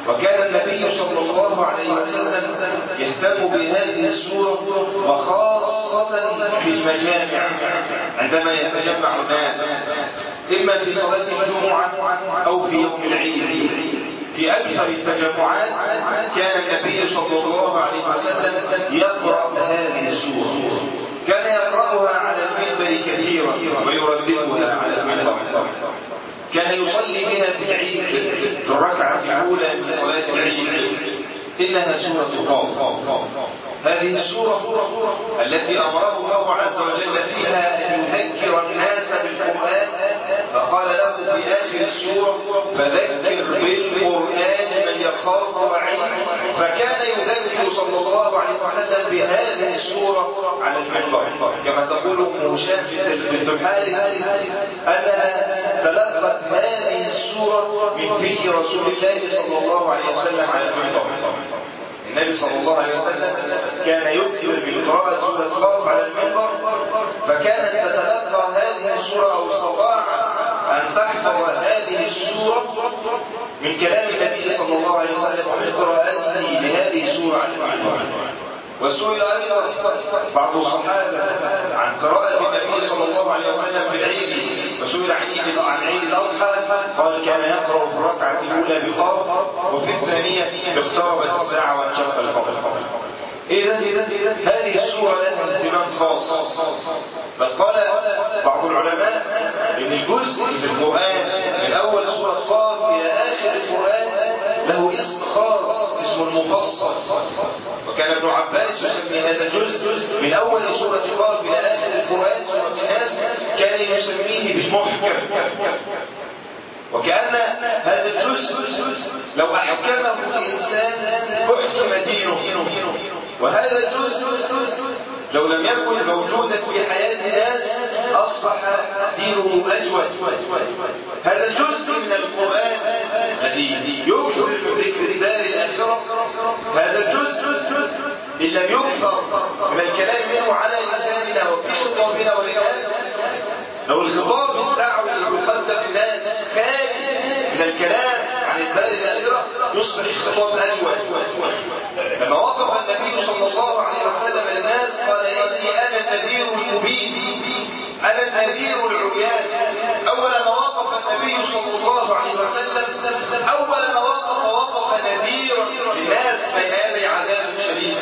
وكان النبي صلى الله عليه وسلم يهتم بهذه السورة وخاصة في المجامع عندما يتجمع الناس، إما في صلاة الجمعة أو في يوم العيد. في أكثر التجمعات كان النبي صلى الله عليه وسلم يقرأ هذه السورة، كان يقرأها على المنبر كثيرا ويرددها على المنبر، كان يصلي بها في العيد في الركعة الأولى من صلاة العيد. إنها سورة قاف. هذه السورة التي أمره الله عز وجل فيها أن يذكر الناس بالقرآن، فقال له في آخر السورة: فذكر بالقرآن من يخاف وعيد. فكان يذكر صلى الله عليه وسلم بهذه السورة على المنبر، كما تقول أم هشام بنت الحارث أنها تلقت هذه السورة من في رسول الله صلى الله عليه وسلم على المنبر. النبي صلى الله عليه وسلم كان يكثر من قراءة سورة قاف على المنبر، فكانت تتلقى هذه السورة أو استطاع أن تحفظ هذه السورة من كلام النبي صلى الله عليه وسلم ومن قراءته لهذه السورة على المنبر. وسئل أيضا بعض الصحابة عن قراءة النبي صلى الله عليه وسلم في العيد، وسئل عن عيد الأضحى قال: كان يقرأ في الركعة الأولى بقاف، وفي الثانية اقتربت الساعة وانشق القمر. إذا هذه السورة لها اهتمام خاص. بل قال بعض العلماء إن الجزء في القرآن من أول سورة قاف إلى آخر القرآن له اسم خاص، اسم المفصل. وكان ابن عباس يسمي هذا الجزء من أول سورة قاف إلى آخر القرآن سورة الناس كان يسميه بالمحكم، وكأن هذا الجزء لو أحكمه الإنسان أحكم دينه، وهذا الجزء لو لم يكن موجودا في حياة الناس أصبح دينه أجود. هذا الجزء من القرآن الذي يكثر من ذكر الدار الآخرة، هذا الجزء إن لم يكثر من الكلام منه على لساننا وفي خطابنا وللناس، لو الخطاب الدعوي يقدم الناس خالي من الكلام عن الدار الآخرة يصبح الخطاب أجود. لما وقف النبي صلى الله عليه وسلم للناس قال: إني أنا النذير المبين، أنا النذير العريان. أول ما وقف النبي صلى الله عليه وسلم أول ما وقف نذيرا للناس بين يدي عذاب شديد.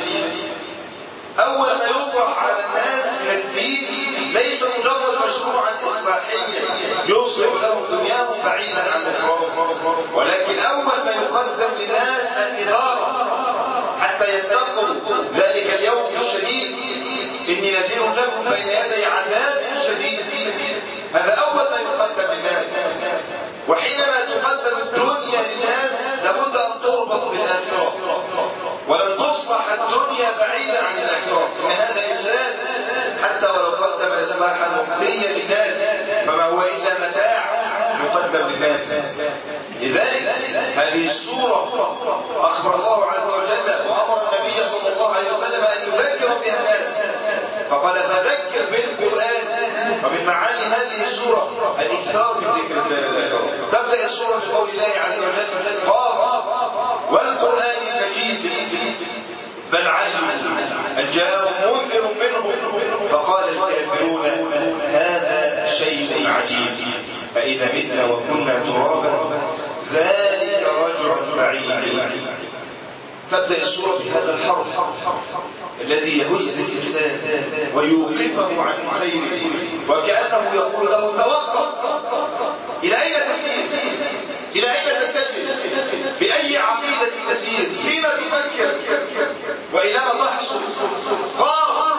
أول ما يطرح على الناس من الدين ليس مجرد مشروعا إصلاحيا يصلح لهم دنياهم بعيدا عن أخراهم، ولكن أول ما يقدم للناس النذارة حتى يتقوا ذلك اليوم الشديد. إني نذير لكم بين يدي عذاب شديد. هذا أول ما يقدم للناس. وحينما تقدم الدنيا للناس لابد أن تربط بالآخرة، ولن تصلح الدنيا بعيدا عن الآخرة. إن هذا إنسان حتى ولو قدم إصلاحا مفضيا للناس فما هو إلا متاع يقدم للناس. لذلك هذه السورة أخبر الله عز وجل وأمر النبي صلى الله عليه وسلم أن يذكر بها الناس، فقال: فذكر بالقرآن. ومن معاني هذه السورة الإكثار من ذكر الله. تبدأ السورة بقول الله عز وجل: قاف والقرآن المجيد بل عجبوا أن جاءهم منذر منهم فقال الكافرون هذا شيء عجيب فإذا متنا وكنا ترابا ذلك رجع بعيد. تبدأ السورة بهذا الحرف الذي يهز الإنسان ويوقفه عن سيره، وكأنه يقول له: توقف، إلى أين تسير؟ إلى أين تتجه؟ بأي عقيدة تسير؟ فيما تفكر؟ وإلى ما تحصل؟ قام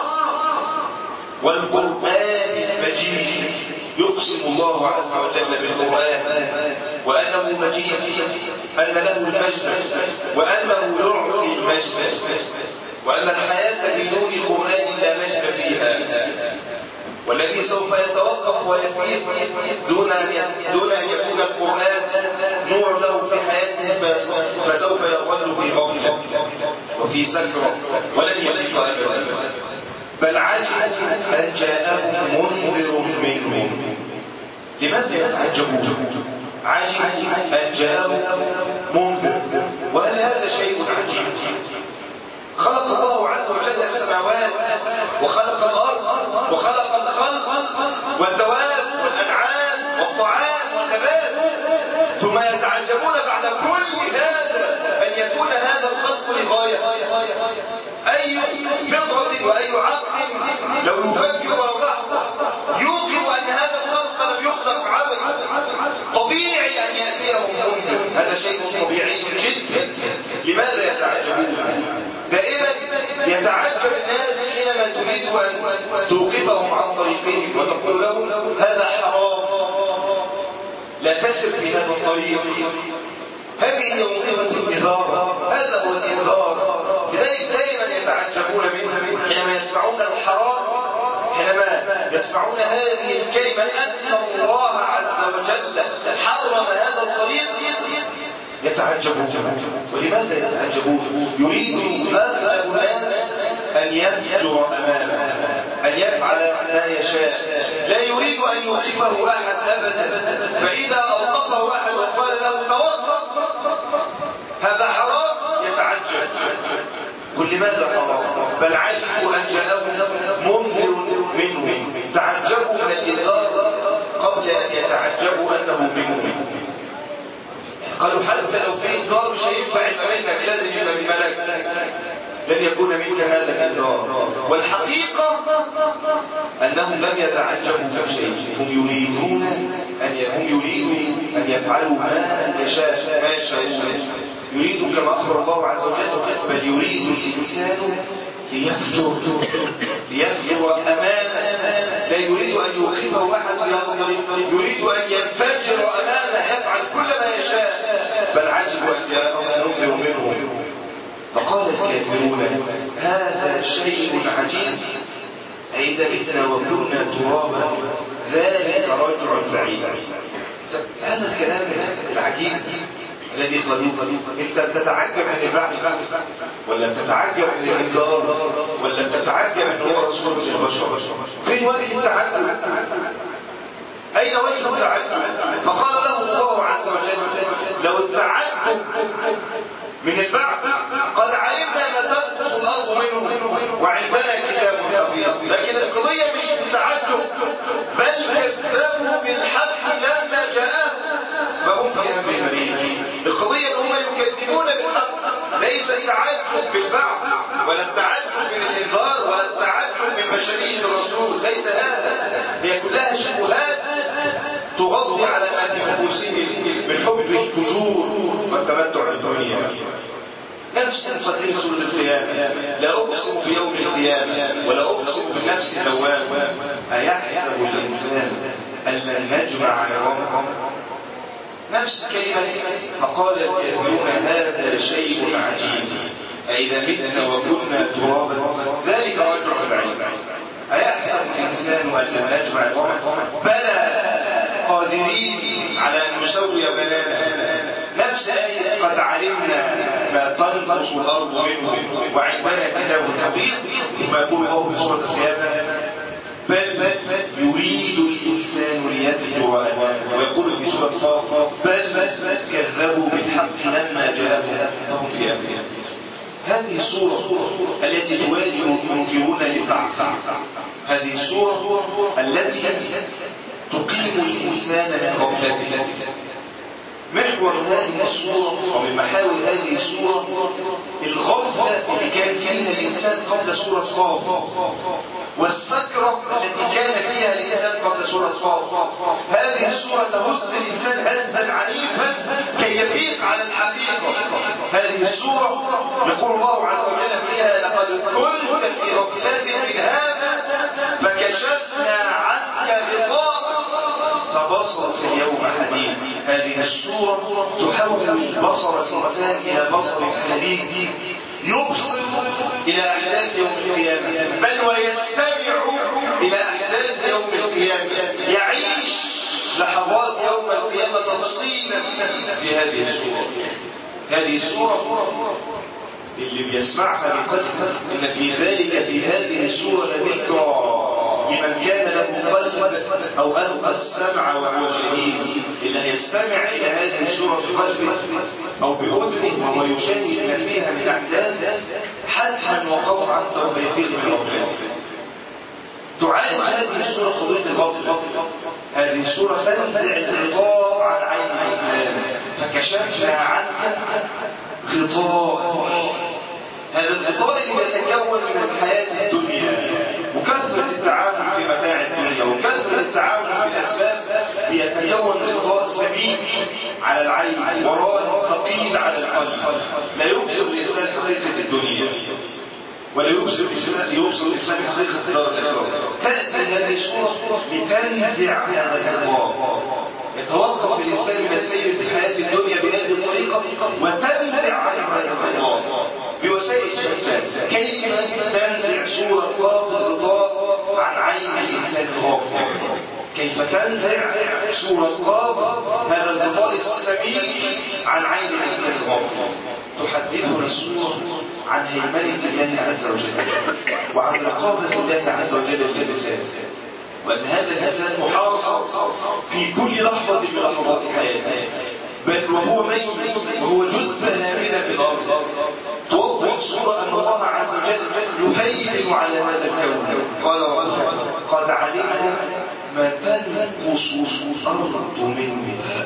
والقرآن المجيد. يقسم الله عز وجل بالقرآن وأنه مجيد، أن له المجد وأنه يعطي المجد، وأن الحياة بدون قرآن لا مجد فيها. والذي سوف يتوقف ويفيق دون أن يكون القرآن نور له في حياته فسوف يظل في غفلة وفي سكرة ولن يفيق أبدا. بل عجبوا أن جاءهم منذر منهم. لماذا يتعجبون؟ عجبوا أن جاءهم منذر، ثم يتعجبون بعد كل هذا أن يكون هذا الخلق لغاية. أي فطرة وأي عقل لو يفكر ولحظة يوقف أن هذا الخلق لم يخلق عبثا، طبيعي أن يأتيهم منذر، هذا شيء طبيعي جدا. لماذا يتعجبون؟ دائما يتعجب الناس حينما تريد أن توقفهم عن طريقهم وتقول لهم هذا حرام، لا تسر في هذا الطريق، هذه هي موقفة الإنذار، هذا هو الإنذار. لذلك دائما يتعجبون منه حينما يسمعون الحرام، حينما يسمعون هذه الكلمة أن الله عز وجل حرم هذا الطريق يتعجبون. ولماذا يتعجبون؟ يريد أغلب الناس أن يفجر أمامه، أن يفعل ما يشاء، لا يريد أن يوقفه أحد أبدا. فإذا أوقفه أحد وقال له توقف هذا حرام يتعجب. قل لماذا حرام؟ بل عجبوا أن جاءهم منذر منه. تعجبوا من الإنذار قبل أن يتعجبوا أنه منه. قالوا حتى لو في إنذار مش هينفع يبقى منك، لازم يبقى من ملك، لن يكون منك هذا الإنذار. والحقيقة أنهم لم يتعجبوا من شيء، هم يريدون أن يفعلوا ما يشاءون. يريد كما أخبر الله عز وجل بل يريد الإنسان ليفجر أمامه، لا يريد أن يوقفه أحد في هذا الطريق، يريد أن ينفجر أمامه يفعل كل ما يشاء. بل عجبوا أن جاءهم منذر منهم فقال الكافرون هذا شيء عجيب إذا متنا وكنا ترابا ذلك رجع بعيد. هذا الكلام العجيب الذي قالوه انت بتتعجب من البعث ولا بتتعجب من الانذار ولا بتتعجب ان هو رسول من البشر؟ فين وجه التعجب؟ اين وجه التعجب؟ فقال له الله عز وجل لو التعجب من البعث قد علمنا ما تنقص الارض منه وعندنا كتاب حفيظ. لكن القضيه مش التعجب، بل كذبوا بالحق لما جاءهم فهم في امر مريج. القضيه ان هم يكذبون بالحق، ليس التعجب بالبعث ولا التعجب من الانذار ولا التعجب من بشريه الرسول، ليس هذا. هي كلها شبهات تغطي على ما في نفوسهم من حب الفجور والتمتع الدنيا. نفس مقدمة سورة القيامة، لا أقسم بيوم القيامة ولا أقسم بالنفس اللوامة. أيحسب الإنسان أن لن نجمع عظامه؟ نفس كلمة فقال الكافرون هذا شيء عجيب أإذا متنا وكنا ترابا ذلك رجع بعيد. أيحسب الإنسان أن لن نجمع عظامه؟ بلى قادرين على أن نسوي بنانا. نفس آية قد علمنا ما تنقص الأرض منه وعندنا كتاب حفيظ. ثم يقول الله في سورة القيامة بل يريد الإنسان ليفجر أمامه. ويقول في سورة قاف بل كذبوا بالحق لما جاءهم فهم في أمر. هذه السورة التي تواجه المنكرون للبعث، هذه السورة التي تقيم الإنسان من غفلته. محور هذه السورة ومن محاور هذه السورة الغفلة اللي كان فيها الإنسان قبل سورة قاف، والسكرة التي كان فيها الإنسان قبل سورة قاف. هذه السورة تهز الإنسان هزا عنيفا كي يفيق على الحقيقة. هذه السورة يقول الله عز وجل فيها لقد كنت في غفلة من هذا فكشفنا عنك غطاءك فبصرك اليوم حديد. هذه السورة تحول بصر الإنسان إلى بصر حديد يبصر إلى أحداث يوم القيامة، بل ويستمع إلى أحداث يوم القيامة، يعيش لحظات يوم القيامة تفصيلا في هذه السورة. هذه السورة اللي بيسمعها بقلبه إن في ذلك في هذه السورة ذكرى لمن كان له قلب أو ألقى السمع وهو شهيد. اللي يستمع إلى هذه السورة بقلبه أو بأذنه وهو يشاهد ما فيها من أحداث حتما وقطعا سوف يفيق من غفلته. تعالج هذه السورة قضية الغفلة. هذه السورة تنزع الغطاء عن عين الإنسان كشفنا عنك غطاء. هذا الغطاء اللي يتكون من الحياة الدنيا وكثرة التعامل في متاع الدنيا وكثرة التعامل في الأسباب يتكون غطاء سميك على العين وراء ثقيل على القلب، لا يبصر الإنسان حقيقة الدنيا ولا يبصر الإنسان حقيقة دار الآخرة. تأتي هذه الصورة لتنزع هذا الغطاء، يتوقف الإنسان من السير في الحياة الدنيا بهذه الطريقة وتنزع عنه هذا الغطاء بوسائل شتى. كيف تنزع صورة الغطاء عن عين الإنسان الغافل؟ كيف تنزع صورة هذا الغطاء السميك عن عين الإنسان الغافل؟ تحدثنا الصورة عن هيمنة الله عز وجل وعن رقابة الله عز وجل للإنسان، وأن هذا الإنسان محاصر في كل لحظة من لحظات حياته، بل وهو ميت وهو جثة هامدة في الأرض. توضح صورة أن الله عز وجل يهيمن على هذا الكون. قال ربنا قد علمنا ما تنقص الأرض منها.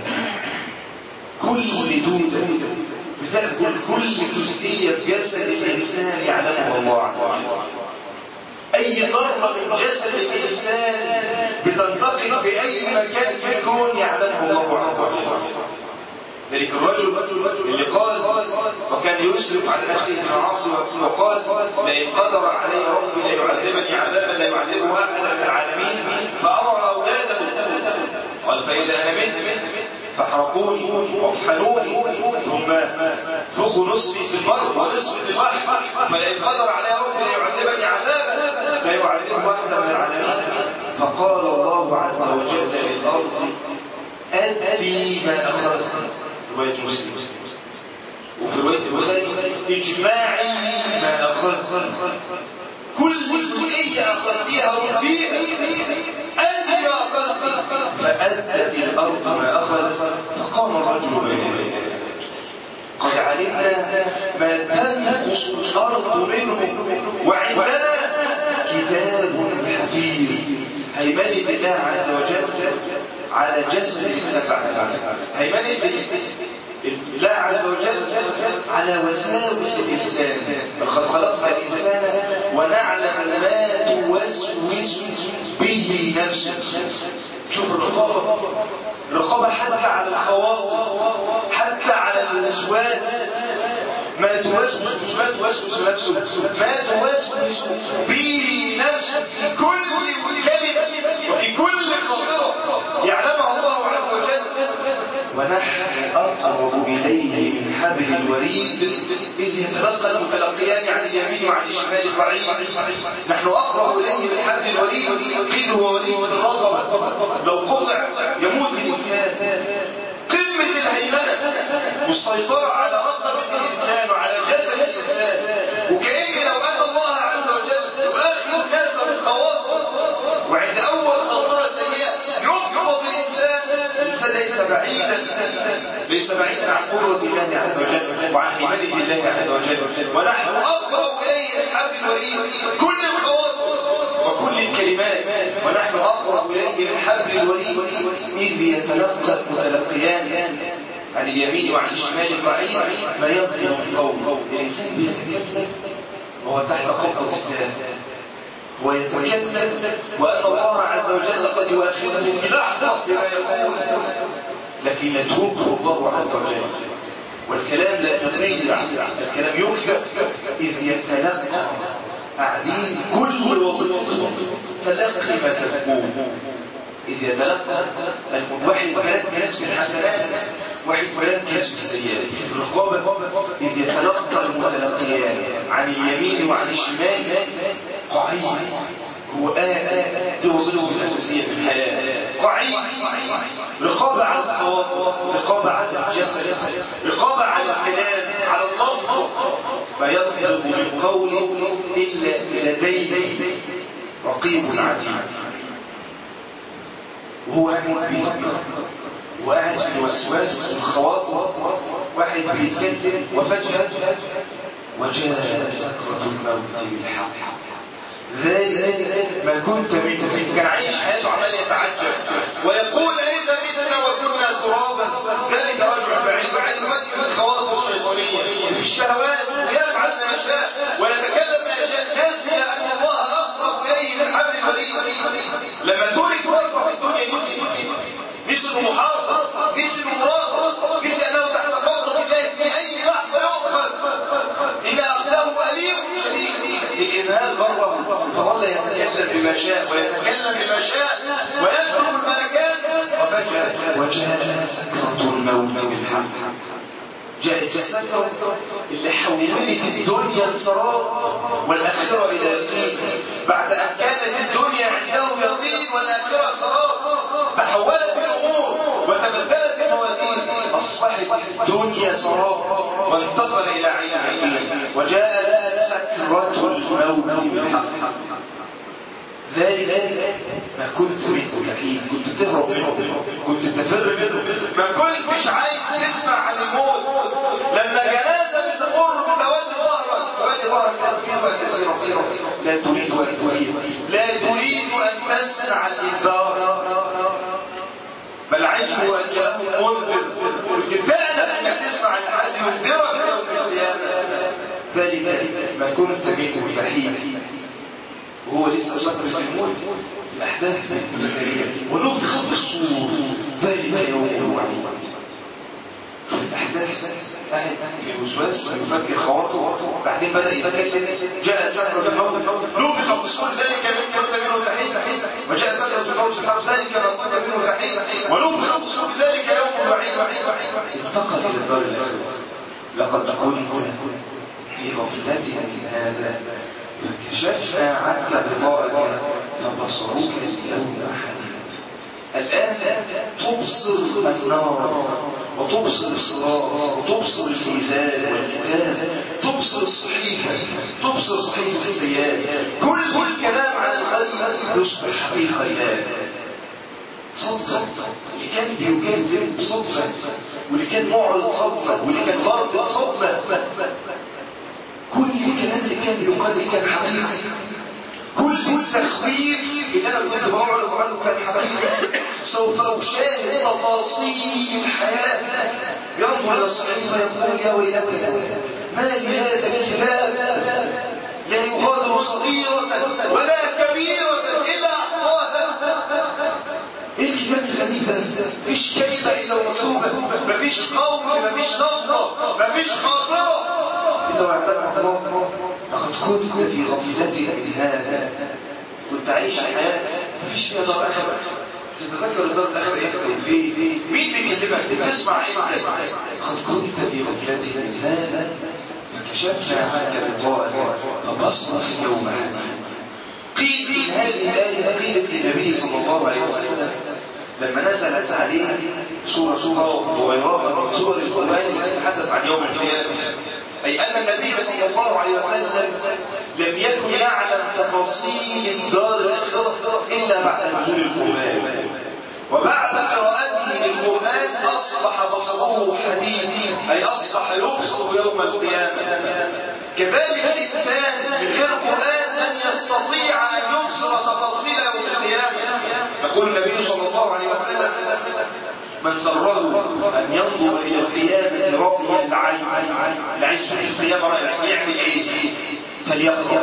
كل دودة بتأكل كل جزئية في جسد الإنسان يعلمها الله عز وجل. أي ذرة من جسد الإنسان بتنتقل في أي مكان في الكون يعلمه الله عز وجل. ذلك الرجل اللي قال وكان يسرف على نفسه بالمعاصي وقال لئن قدر علي ربي ليعذبني عذابا لا يعذبه أحدا من العالمين فأمر أولاده قال فإذا أنا مت فاحرقوني واطحنوني ثم فخوا نصفي في البر ونصفي في البحر فلئن قدر علي ربي ليعذبني عذابا لا يعذبه أحدا من العالمين. فقال الله عز وجل للأرض أدي ما أخذت. رواية مسلم. وفي رواية البخاري اجماعي ما أخذت، كل جزئية أخذتيها رديها أدي ما أخذت. فأدت الأرض ما أخذت. فقام الرجل بين يديه قد علمنا ما تنقص الأرض منه وعندنا كتاب حفيظ. هيمنة الله عز وجل على جسد السبع، هيمنة الله عز وجل على وساوس الإنسان. لقد خلقنا الإنسان ونعلم ما توسوس به نفسه. شوف الرقابة حتى على الخواطر، حتى على الوسواس. ما توسوس مش ما توسوس نفسه، ما توسوس به نفسه في كل كلمة وفي كل خاطرة يعلمها الله عز وجل. ونحن أقرب إليه من حبل الوريد إذ يتلقى المتلقيان عن اليمين وعن الشمال قعيد. نحن أقرب إليه من حبل الوريد. قيل هو وريد الرقبة، لو قطع يموت الإنسان. قمة الهيمنة والسيطرة على رقبة الإنسان وعلى جسد الإنسان. وكأن لو أن الله عز وجل يؤاخذ الناس بالخواطر وعند أول خاطرة سيئة يقبض الإنسان ليس بعيدا عن قدرة الله عز وجل وعن هيمنة الله عز وجل. ونحن أقرب إليه من حبل الوريد كل الخواطر وكل الكلمات. ونحن أقرب إليه من حبل الوريد إذ يتلقى المتلقيان عن اليمين وعن الشمال قعيد ما ينطق من قول. الإنسان بيتكلم وهو تحت قبضة الله ويتكلم وأن الله عز وجل قد يؤاخذه في لحظة بما يقول، لكن يتركه الله عز وجل. والكلام لا يضيع، الكلام يكتب. إذ يتلقى قاعدين كل وظيفة تلقي ما تقول. إذ يتلقى واحد مركز في الحسنات واحد مركز في السيئات. الرقابة إذ يتلقى المتلقيان عن اليمين وعن الشمال قعيد. هو دي وظيفته الأساسية في الحياة. قعيد. رقابة على الخواطر، رقابة على الجسد، رقابة على الكلام، على اللفظ. ما يطلب من قول إلا لديه رقيب عتيد. وهو قاعد بيفكر وقاعد في الوسواس والخواطر. واحد بيتكلم وفجأة وجاء سكرة الموت بالحق. ذلك ما كنت منه. كان عايش حياته عمال يتعجب ويقول إذا متنا وكنا ترابا ذلك رجع بعيد. بعد شاء ويتكلم بما شاء ويكتب الملكات، وفجأة وجاء سكرة الموت بالحق. جاءت السكرة اللي حولت الدنيا لسراب والآخرة إلى يقين. بعد أن كانت الدنيا عنده يقين والآخرة سراب، تحولت الأمور وتبدلت الموازين، أصبحت الدنيا سراب وانتقل إلى عين اليقين. وجاءت سكرة الموت بالحق. ذلك ما كنت منه تحيد، كنت تهرب منه، كنت تفر منه، ما كنتش عايز تسمع عن الموت. لما جنازة بتمر بتودي ظهرك فيها كثيرة، لا تريد أن تفيد، لا تريد أن تسمع الإنذار، بل عجبوا أن جاءهم منذر. كنت تألم أنك تسمع عن حد ينذرك يوم القيامة. ذلك ما كنت منه تحيد. وهو لسه سكرة الموت، الأحداث متتالية ونفخ في الصور، ذلك يوم الوعيد. الأحداث قاعد في الوسواس يفكر خواطره، بعدين بدأ يتكلم. جاء سكرة الموت، نفخ في الصور، ذلك ما كنت منه تحيد. وجاء سكرة الموت في الحرب، ذلك ما كنت منه تحيد. ونفخ في الصور، ذلك يوم الوعيد. انتقل إلى الدار الآخرة. لقد كنت في غفلة من هذا فكشفنا عنك غطاءك فبصرك اليوم حديد. الآن تبصر النار وتبصر الصراط وتبصر الميزان والكتاب، تبصر الصحيفة، تبصر صحيفة السيئات. كل الكلام عن الغيب يصبح حقيقة الآن. صدق اللي كان بيكذب صدفة، واللي كان معرض صدفة، واللي كان غافل صدفة. كل الكلام اللي كان بيقال كان حقيقي. كل التخويف اللي انا كنت بعرض عنه كان حقيقي. سوف اشاهد تفاصيل الحياه. ينظر الى الصحيفه يقول يا ويلتى ما لهذا الكتاب لا يغادر صغيره ولا كبيره الا احصاها. ايه الكتاب الغريب ده؟ مفيش كلمه الا مكتوبه، مفيش قول، مفيش لفظه، مفيش خاطره إلا واعتبر الله. لقد كنت في غفلة من هذا، كنت عايش حياة مفيش فيها دار آخرة. تتذكر الدار الآخرة إمتى وفين؟ مين بيكلمك؟ بتسمع إمتى؟ لقد كنت في غفلة من هذا فكشفنا عنك غطاءك فبصرك اليوم حديد. قيل من هذه الآية قيلت للنبي صلى الله عليه وسلم لما نزلت عليه سورة قاف وغيرها من سور القرآن تتحدث عن يوم القيامة، أي أن النبي صلى الله عليه وسلم لم يكن يعلم تفاصيل الدار الآخرة إلا بعد نزول القرآن. وبعد قراءته للقرآن أصبح بصره حديد، أي أصبح يبصر يوم القيامة. كذلك الإنسان من غير قرآن لن يستطيع أن يبصر تفاصيل يوم القيامة. يقول النبي صلى الله عليه وسلم من سره أن ينظر إلى القيامة رأي العين، العين في القيامة رأي العين، يعمل إيه؟ فليقرأ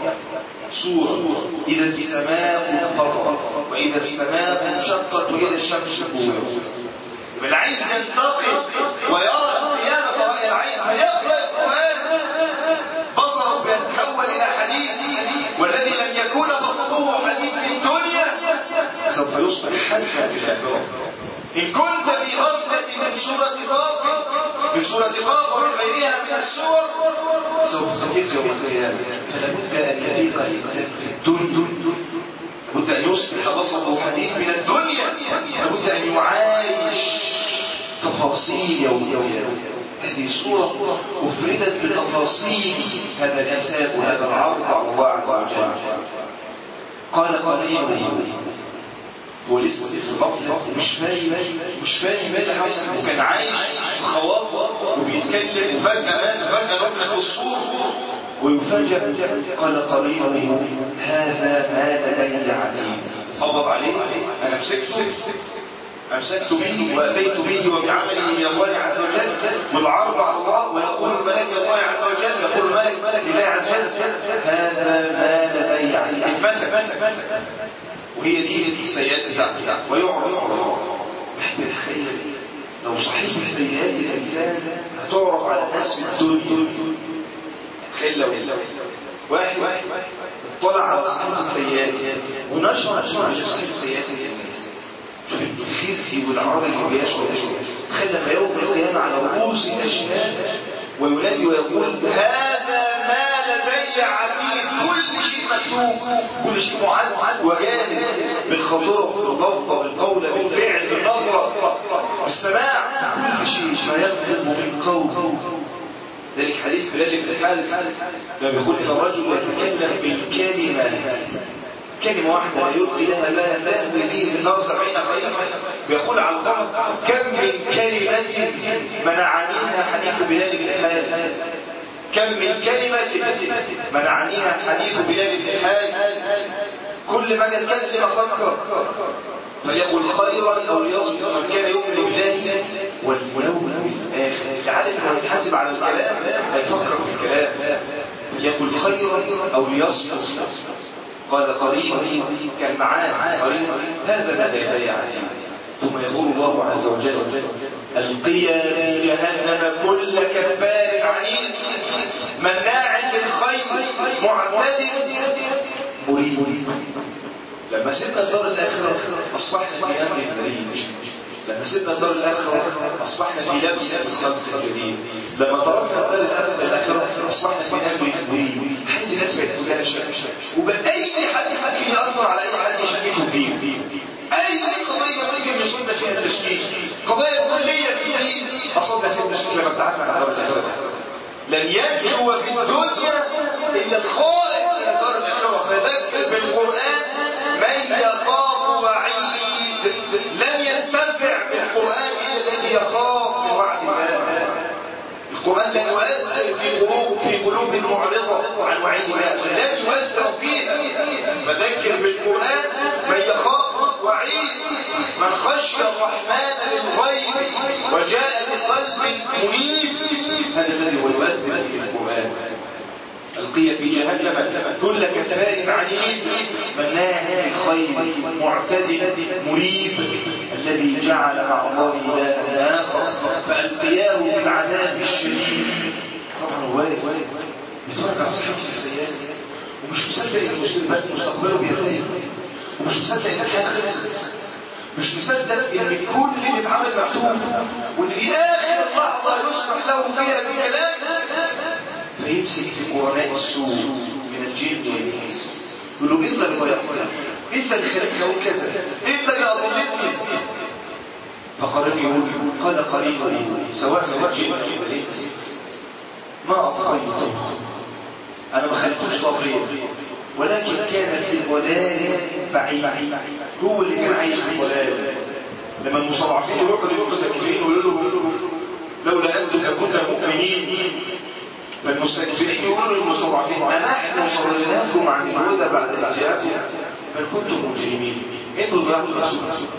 سورة إذا السماء انفطرت وإذا السماء انشقت وإذا الشمس كورت. يبقى العين ينتقل ويرى القيامة رأي العين فيقرأ القرآن، بصره يتحول إلى حديد. والذي لم يكون بصره حديد في الدنيا سوف يصبح حديدا في الآخرة. إن كنت في غفلة من سورة قاف ومن غيرها من السور سوف تفيق يوم القيامة. فلابد أن يفيق الإنسان في الدنيا، لابد أن يصبح بصره حديد من الدنيا، لابد أن يعايش تفاصيل يوم القيامة. هذه السورة أفردت بتفاصيل هذا الحساب وهذا العرض على الله عز وجل. قال قرينه، هو لسه في غفلة مش فاهم ايه اللي حصل، وكان عايش في خواطر وبيتكلم وفجأة نطلق الصور ويفاجأ. قال قرينه هذا ما لدي عتيد. قبض عليه، انا امسكت به واتيت به وبعمله الى الله عز وجل والعرض على الله. ويقول الملك الله عز وجل، يقول الملك لله عز وجل هذا ما لدي عتيد. اتمسك وهي دي السيئات بتاعته ويعرض على الله. احنا نتخيل لو صحيفة سيئات الإنسان هتعرض على الناس في الدنيا. تخيل لو واحد طلع على صحيفة السيئات ونشر صحيفة السيئات للناس. شوف الخزي والعار اللي بيشعر خلق يوم القيامة على رؤوس الأشهاد وينادي ويقول هذا ما لدي عتيد، كل شيء مكتوب، كل شيء معد وجاهز بالخطوة بالضبط بالقول بالفعل بالنظرة بالسماع، كل شيء ما يطلب من قول. ذلك حديث بلال بن الحارث لما يقول إن الرجل يتكلم بالكلمة كلمة واحدة لا يلقي لها بالا تهوي به في النار 70 خريفا، بيقول على القمر كم من كلمة منعنيها حديث بلال بن الحارث، كم من كلمة منعنيها حديث بلال بن الحارث، كل ما يتكلم أفكر فليقل خيرا أو ليصمت، من كان يؤمن بالله واليوم الآخر عارف انه هيتحاسب على الكلام هيفكر في الكلام، فليقل خيرا أو ليصمت. قال قريب كان معاه قريب هذا ما لدي عتيد. ثم يقول الله عز وجل القيا في جهنم كل كفار عنيد مناع للخير معتد مريب. لما سيبنا دار الآخرة أصبحنا في أمر فريد، لما سيبنا دار الآخرة أصبحنا في لبس خلق جديد، لما تركنا دار الآخرة أصبحنا في أمر مريب. حيث الناس بقت كلها شك وبأي حد ممكن يأثر على أي حد يشككوا فيه، أي قضية ممكن يصيبنا فيها التشكيك، قضايا كلية في الدين أصبنا فيها التشكيك لما ابتعدنا عن دار الآخرة. لن ينجو في الدنيا إلا الخائف من دار الآخرة، فذكر بالقرآن من يخاف وعيد، لن ينتفع بالقرآن إلا الذي يخاف من وعد الله. القرآن لن يؤثر في قلوب معرضة عن وعيد الله، لن يؤثر فيها. فذكر بالقرآن من يخاف وعيد، من خشي الرحمن بالغيب وجاء بقلب منيب، هذا الذي هو يؤثر في القرآن. القي في جهنم كل كفار عنيد مناع للخير معتد مريب، الذي جعل مع الله إلها آخر فألقياه في العذاب الشديد. طبعا هو واقف بيتفرج على صحيفة السيئات ومش مصدق ان مستقبله بينتهي، ومش مصدق ان الحياة خلصت، مش مصدق ان كل اللي اتعمل مكتوب، وان في آخر لحظة يسمح له فيها بالكلام. فيمسك في قرناء السوء من الجن والإنس يقول له انت اللي ضيعتني، انت اللي خليتني اقول كذا، انت اللي اضلتني. فقرن يقول قال قريبا سواء من الجن والإنس ما اطغيته، انا ما خليتوش طاغيا، ولكن كان في ضلال بعيد، هو اللي كان عايش في ضلال. لما المستضعفين يروحوا للمستكبرين يقولوا لهم لولا انتم لكنا مؤمنين، فالمستكبرين يقولوا للمستضعفين أنحن صرفناكم عن الهدى بعد إذ جاءكم بل كنتم مجرمين، انتوا ضيعتوا الرسول.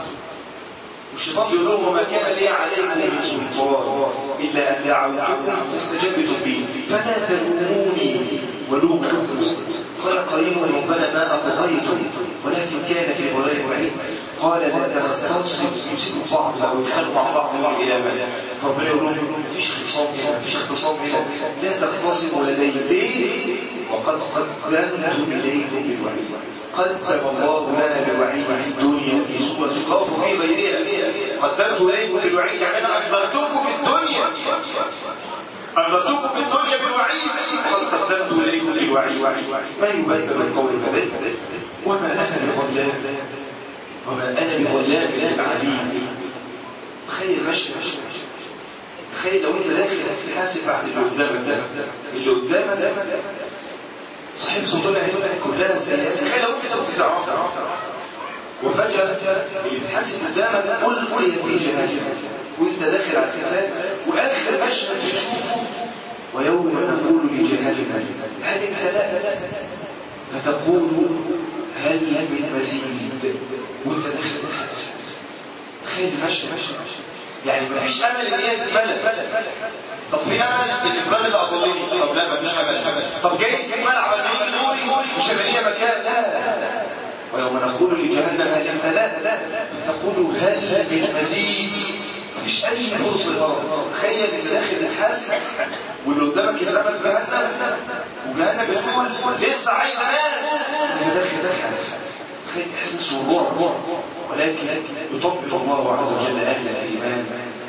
والشيطان بيقول لهم وما كان لي عليكم من سلطان إلا أن دعوتكم فاستجبتم بي فلا تلوموني ولوموا أنفسكم. قال قريب ربنا ما أطغيتم ولكن كان في ضلال بعيد. قال لا تختصموا، يمسكوا بعض أو يتخانقوا مع بعض يوم القيامة. فربنا يقول لهم مفيش خصام هنا، مفيش اختصام هنا، لا تختصموا لدي ليه؟ وقد قدمت إليكم بالوعيد. قدم الله لنا بالوعيد في الدنيا في سورة القاف وفي غيرها. قدمت إليكم بالوعيد يعني أنا أنذرتكم في الدنيا، أنذرتكم في الدنيا بالوعيد، وقد قدمت إليكم بالوعيد. ما يبدل القول لدي وما أنا بظلام للعبيد. تخيل مشهد، تخيل لو انت داخل تحاسب بعد اللي قدامك صحيح صوتنا كلها سيئات. تخيل لو انت كنت تعرفها وفجأة اللي بتحاسب قدامك ألقي في جهنم وانت داخل على الحساب، واخر مشهد تشوفه ويوم نقول لجهنم هل امتلأت فتقول هل من مزيد وانت داخل الحساب. تخيل مشهد يعني مفيش امل ان هي تتملى. طب في امل ان فلان اللي اضلني، طب لا مفيش امل. طب جايز تتملى عمال نوري مش هلاقيها مكان، لا. ويوم نقول لجهنم هل امتلأت فتقول هل من مزيد، مفيش اي فرصه للهرب. تخيل ان داخل الحاسب واللي قدامك يترمى في جهنم وجهنم بتقول لسه عايزه ناس، تخيل إحساس الرعب، ولكن يطبق الله عز وجل أهل الإيمان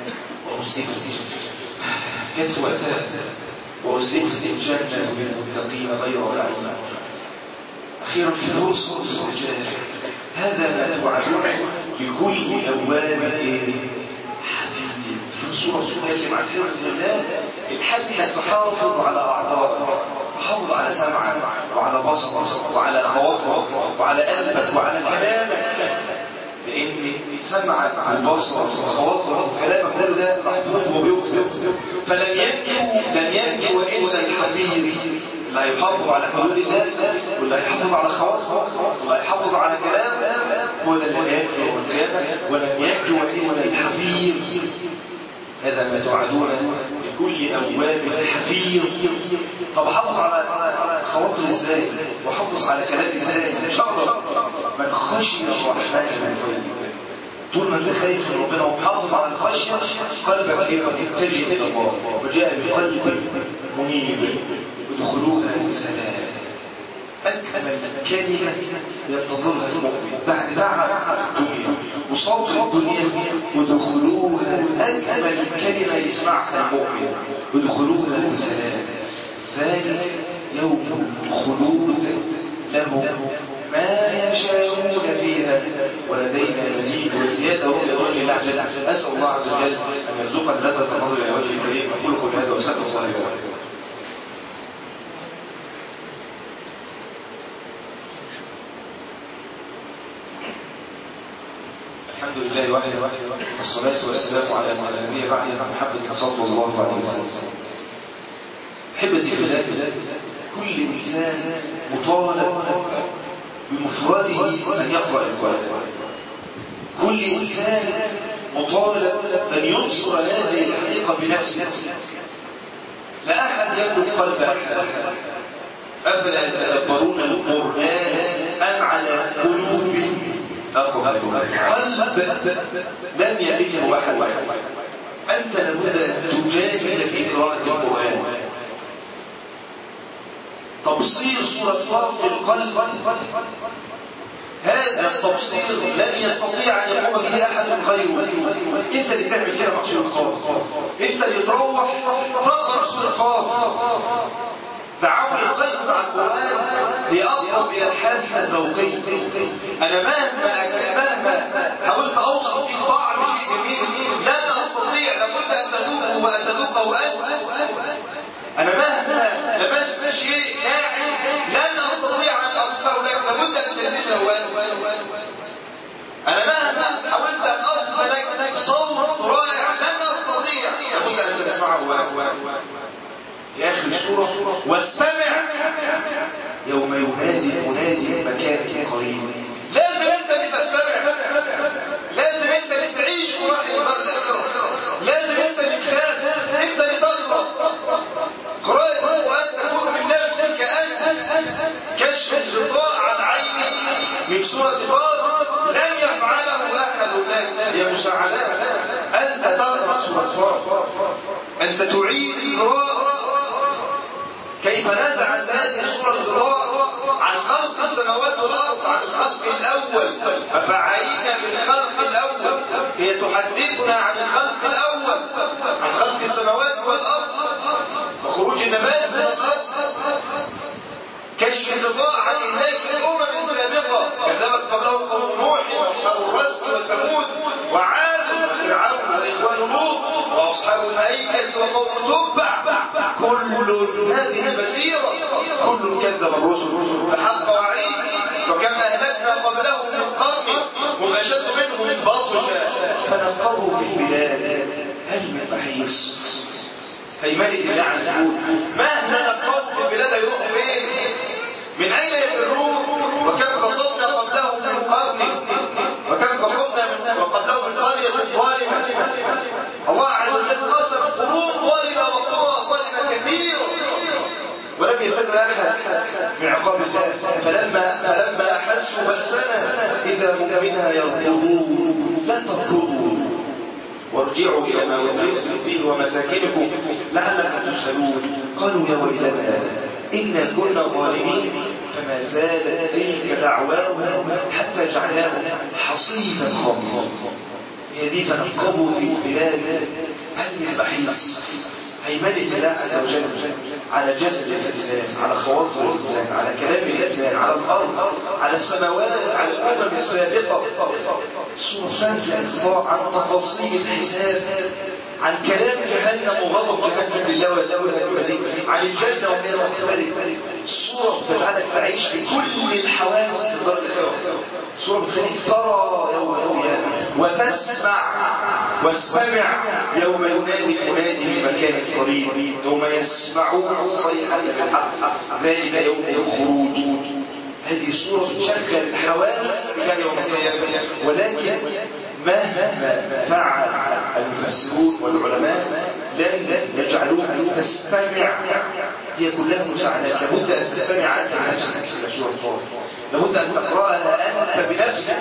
كتف وأتاء وأزلفت الجنة للمتقين غير بعيد. أخيرا في فرصة الرجال، هذا ما توعدون لكل أواب حفيظ. في الصورة تتكلم عن حفظ الله، الحل انك تحافظ على أعضائك، تحافظ على سمعك وعلى بصرك وعلى خواطرك وعلى قلبك وعلى كلامك، لأن سمعك وبصرك وخواطرك وكلامك كل ده محفوظ وبيكتب. فلم ينجو إلا الحفيظ، لا يحافظ على حدود الله ولا يحافظ على خواطره ولا يحافظ على كلامه، هو ده اللي هينجو يوم القيامة. ولن ينجو إلا الحفيظ. هذا ما توعدون لكل أواب حفيظ. طب حافظ على خواطر ازاي وحافظ على كلامي ازاي؟ شرط من خشي الرحمن بالغيب. طول ما انت خايف من ربنا ومحافظ على الخشيه، قلبك يبقى متجه الى الله، وجاء بقلب منيب ادخلوها بسلام. أكمل كلمة ينتظرها المؤمن بعد تعب الدنيا وصوت الدنيا، ودخلوها أكمل كلمة يسمعها المؤمن، ودخلوها بسلام. ذلك يوم الخلود لهم ما يشاءون فيها ولدينا مزيد وزيادة رؤية وجه الله عز وجل. أسأل الله عز وجل أن يرزقنا لذة النظر إلى وجه الكريم. أقول قولي هذا وأستغفر الله لي ولكم. الحمد لله وحده والصلاة والسلام على النبي بعد محمد صلى الله عليه وسلم. أحبتي في الله، كل إنسان مطالب بمفرده أن يقرأ القرآن. كل إنسان مطالب أن ينصر هذه الحقيقة بنفسه. لا أحد يملك قلب أحد. أفلا يتدبرون القرآن أم على قلوب أقفلها؟ قلب لم يملكه أحد. أنت لابد أن تجاهد في قراءة القرآن. تبصير سورة طه في القلب، هذا التبصير لن يستطيع أن يقوم به أحد غيره. أنت اللي تعمل كده مع سورة طه، أنت اللي تروح تقرأ سورة طه. تعامل القلب مع القرآن هي أقرب إلى الحاسة الذوقية. أنا مهما حاولت أوصل فيه طعم شيء جميل لن أستطيع، لابد أن تذوقه وأتذوقه أنت. أنا مهما لمست شيء ناعم لن أستطيع أن أصفه لك، لابد أن تلمسه أنت. أنا مهما حاولت أن أصف لك صوت رائع لن أستطيع، لابد أن تسمعه أنت. في آخر السورة واستمع يوم ينادي منادي مكان قريب. لازم أنت اللي تستمع، لازم أنت اللي تعيش وراح الدار الآخرة، لازم أنت اللي تخاف، أنت اللي تقرأ. قراءة القرآن تكون من نفسك أنت. كشف الغطاء عن عينك من سورة طه لن يفعله أحد لك، هي مساعدات. أنت تقرأ سورة طه، أنت تعيد القراءة. كيف نزعت هذه السورة الغطاء عن خلق السماوات والأرض، عن الخلق الأول، أفعينا بالخلق الأول. هي تحدثنا عن الخلق الأول، عن خلق السماوات والأرض وخروج النبات من الأرض. كشف الغطاء عن إهلاك الأمم السابقة، كذبت قبلهم قوم نوح وأصحاب الرس وثمود وعاد وفرعون وإخوان لوط وأصحاب الأيكة وقوم تبع. كل هذه المسيرة كل كذب الرسل فحق وعيد. وكما أهلكنا قبلهم من قرن هم أشد منهم بطشا فنقروا في البلاد هل من محيص. هيمنة اللعن يقول مهما نقروا في البلاد يروحوا فين؟ من أين يفرون؟ وكم قصدنا قبلهم من قرن، وكم قصدنا وقبلهم من قرية ظالمة. الله عز وجل قسم قرون ظالمة وقرى ظالمة كثيرة ولم يفر أحد من عقاب الله. فلما أحسوا بأسنا إذا هم منها يركضون. لا تركضوا وارجعوا إلى ما أترفتم فيه ومساكنكم لعلكم تسألون. قالوا يا ويلنا إنا كنا ظالمين فما زالت تلك دعواهم حتى جعلناهم حصيدا خضرا. هي دي تنقبوا في البلاد علم البحيث، هيمنة الله عز وجل على جسد الإنسان، على خواطر الإنسان، على كلام الإنسان، على الأرض، على السماوات، على الأمم السابقة. صورة فانزة انقطاع عن تفاصيل الحساب، عن كلام جهنم وغضب جهنم لله ودولها المزيد، عن الجنة وهي مختلفة. الصورة بتجعلك تعيش بكل الحواس في دار الآخرة. الصورة بتخليك ترى يوم القيامة وتسمع واستمع يوم ينادي المنادي من مكان قريب، يوم يسمعون الصيحة بالحق، ذلك يوم الخروج. هذه الصورة تشغل الحواس إلى يوم القيامة. ولكن مهما فعل المفسرون والعلماء لن يجعلوك تستمع، هي كلها مساعدات. لابد أن تستمع أنت بنفسك إلى سورة طه، لابد أن تقرأها أنت بنفسك.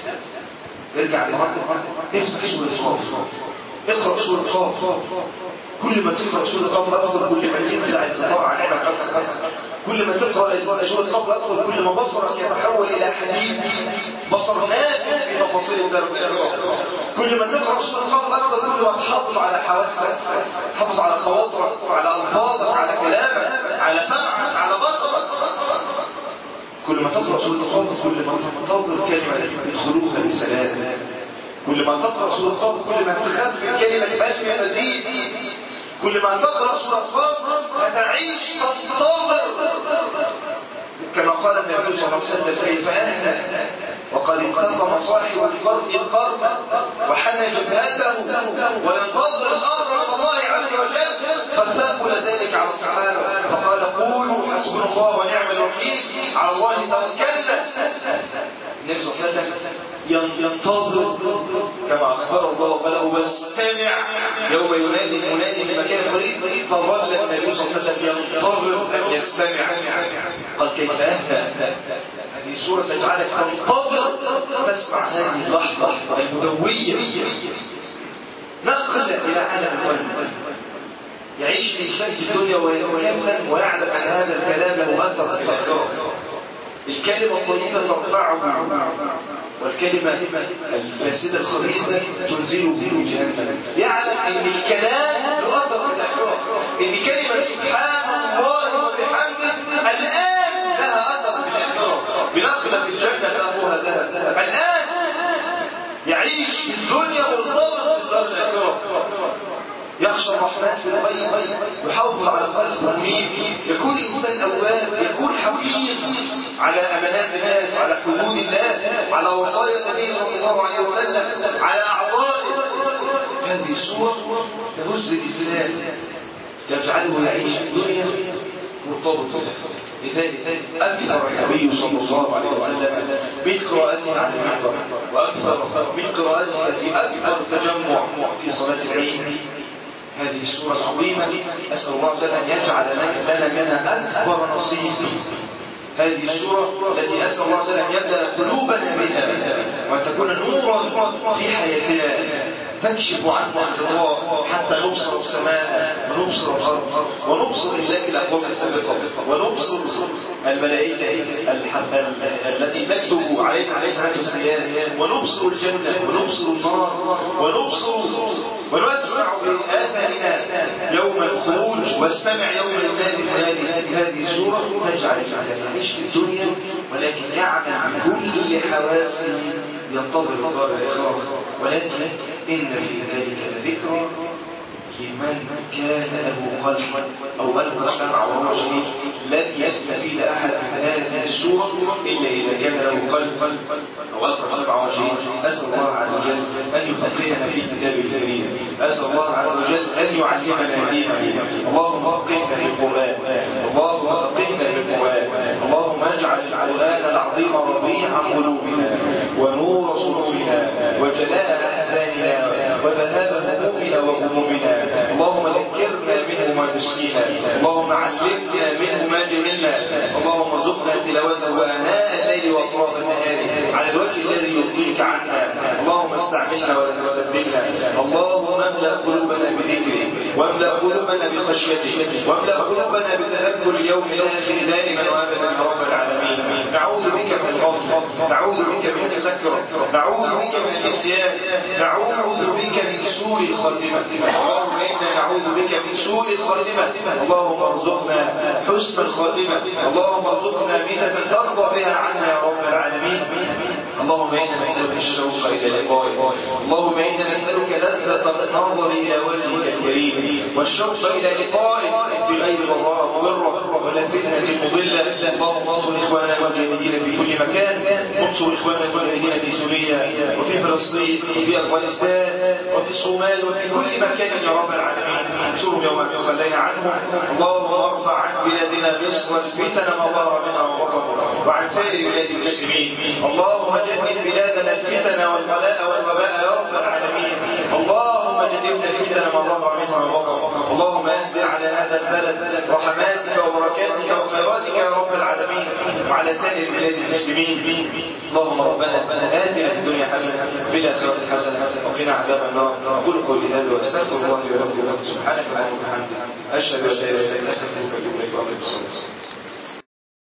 ارجع النهارده افتح سورة طه، اقرأ سورة طه. كل ما تقرأ سورة طه أكثر، كل ما تنزع القطاع عن عينك أكثر. كل ما تقرأ سورة طه أكثر، كل ما بصرك يتحول إلى حديد، بصر نافذ في تفاصيل الدار الآخرة. كل ما تقرأ سورة طه أكثر، كل ما تحافظ على حواسك، تحافظ على خواطرك، على ألفاظك، على كلامك، على سمعك، على بصرك. كل ما تقرأ سورة طه كل ما تنتظر كلمة يدخلوها بسلام. كل ما تقرأ سورة طه كل ما تخفف كلمة بل مزيد. كل ما تقرأ سورة طه هتعيش تنتظر، كما قال النبي صلى الله عليه وسلم: كيف أهدى وقد انتقم صاحب القرن القرن وحنى جبهته وينتظر الأمر من الله عز وجل، فثقل ذلك على الصحابة فقال: قولوا حسبنا الله ونعم الوكيل، على الله توكلنا. النبي صلى الله عليه وسلم ينتظر كما أخبر الله، فلو واستمع يوم ينادي المنادي من مكان قريب. فظل النبي صلى الله عليه وسلم ينتظر أن يستمع. قال: كيف أهدى. هذه سورة تجعلك تنتظر تسمع هذه اللحظة المدوية، نقل إلى عالم القلب. يعيش الإنسان في الدنيا ويتكلم ويعلم أن هذا الكلام له أثر في الآخرة. الكلمة الطيبة ترفعه، والكلمة الفاسدة الخبيثة تنزله في جهنم. يعلم أن الكلام له أثر في الآخرة، أن كلمة سبحان الله وبحمده الآن لها أثر في الآخرة، بنقلة الجنة سابوها ذهب. الآن يعيش في الدنيا مرتبط بالدار الآخرة، يخشى الرحمن في الغيب، يحافظ على القلب منيب، يكون إنسان أواب، يكون حفيظ على أمانات الناس، على حدود الله، على وصايا النبي صلى الله عليه وسلم، على أعضائه. هذه الصورة تهز الإنسان، تجعله يعيش في الدنيا مرتبط بالآخرة. لذلك أكثر النبي صلى الله عليه وسلم من قراءته على المنبر، وأكثر من قراءته في أكثر تجمع في صلاة العيد هذه السورة العظيمة. أسأل الله تعالى أن يجعل لنا منها أكبر نصيب. هذه السورة التي أسأل الله تعالى أن يبدأ قلوبنا بها، وأن تكون نورا في حياتنا تكشف عنا الغطاء حتى نبصر السماء ونبصر الأرض ونبصر إلاك الأقوام السابقة ونبصر الملائكة التي تكتب علينا حسنات الصيام ونبصر الجنة ونبصر النار ونبصر ونسمع بآذاننا يوم الخروج واستمع يوم المنادي. هذه السورة تجعل الإنسان يعيش في الدنيا ولكن يعمل بكل حواسه، ينتظر الدار الآخرة. ولكن إن في ذلك لذكرى لمن كان له قلب أو ألقى السمع وهو شهيد. لن يستفيد أحد من هذه السورة إلا إذا كان له قلب أو ألقى السمع وهو شهيد. أسأل الله عز وجل أن يفقهنا في كتابه الكريم، أسأل الله عز وجل أن يعلمنا دينه. اللهم فقهنا في القرآن، اللهم فقهنا في القرآن، اللهم اجعل القرآن العظيم ربيع قلوبنا ونور صدورنا وجلاء أحزاننا وذهاب همومنا وغمومنا. اللهم ذكرنا منه ما نسينا، اللهم علمنا منه ما جهلنا، اللهم ارزقنا تلاوته آناء الليل وأطراف النهار على الوجه الذي يرضيك عنا. اللهم استعملنا ولا تستبدلنا. اللهم املأ قلوبنا بذكرك واملأ قلوبنا قلوبنا بخشيتك، واملأ قلوبنا بتذكر اليوم الآخر دائما وأبدا يا رب العالمين. نعوذ بك من الغفلة، نعوذ بك من السكر، نعوذ بك من النسيان، نعوذ بك من سوء الخاتمة. اللهم إنا نعوذ بك من سوء الخاتمة. اللهم ارزقنا حسن الخاتمة، اللهم ارزقنا ميتة ترضى بها عنا يا رب العالمين. اللهم إنا نسألك الشوق إلى لقائك، اللهم إنا نسألك لذة النظر إلى وجهك الكريم والشوق إلى لقائك بغير ضراء مضرة ولا فتنة مضلة. اللهم انصر إخواننا المجاهدين في كل مكان، انصر إخواننا المجاهدين في سوريا وفي فلسطين وفي أفغانستان وفي الصومال وفي كل مكان يا رب العالمين. انصرهم يوم تخلينا عنهم. اللهم ارفع عن بلادنا مصر الفتن ما ظهر منها وبطن، وعن سائر بلاد المسلمين. اللهم جنب بلادنا الفتن والبلاء والوباء يا رب العالمين. اللهم جنبنا الفتن ما ظهر منها وبطن. اللهم انزل على هذا البلد رحماتك وبركاتك وخيراتك يا رب العالمين، وعلى سائر بلاد المسلمين. اللهم ربنا آتنا في الدنيا حسنة وفي الآخرة حسنة وقنا عذاب النار. أقول قولي هذا وأستغفر الله لي ولكم. سبحانك اللهم وبحمدك، أشهد أن لا إله إلا أنت، أستغفرك وأتوب إليك.